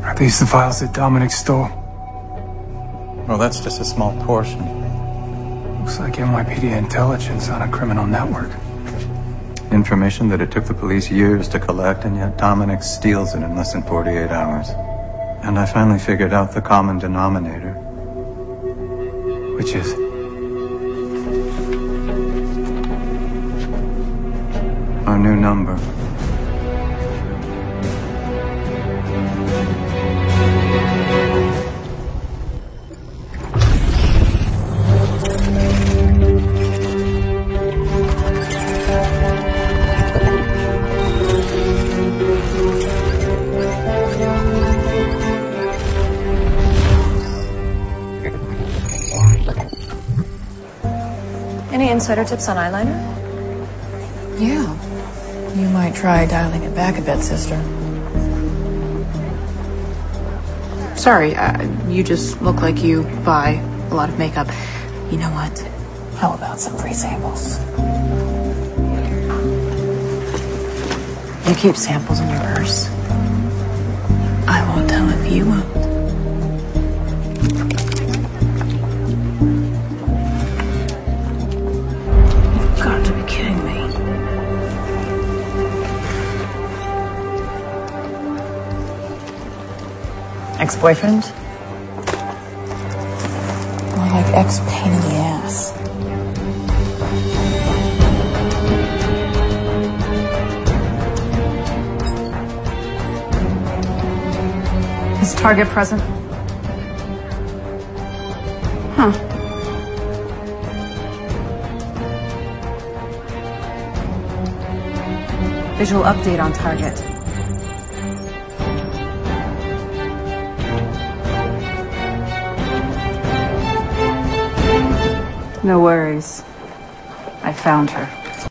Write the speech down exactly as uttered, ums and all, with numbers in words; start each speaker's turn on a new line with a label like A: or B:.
A: Are these the files that Dominic stole?
B: Well, that's just a small portion.
A: Looks like N Y P D intelligence on a criminal network.
B: Information that it took the police years to collect, and yet Dominic steals it in less than forty-eight hours. And I finally figured out the common denominator.
A: Which is?
B: Our new number.
C: Any insider tips on eyeliner?
D: Yeah. You might try dialing it back a bit, sister. Sorry, uh, you just look like you buy a lot of makeup. You know what? How about some free samples? You keep samples in your purse. I won't tell if you won't. You've got to be kidding me. Ex-boyfriend? More like ex-pain in the ass.
C: Is Target present?
D: Huh.
C: Visual update on Target. No worries. I found her.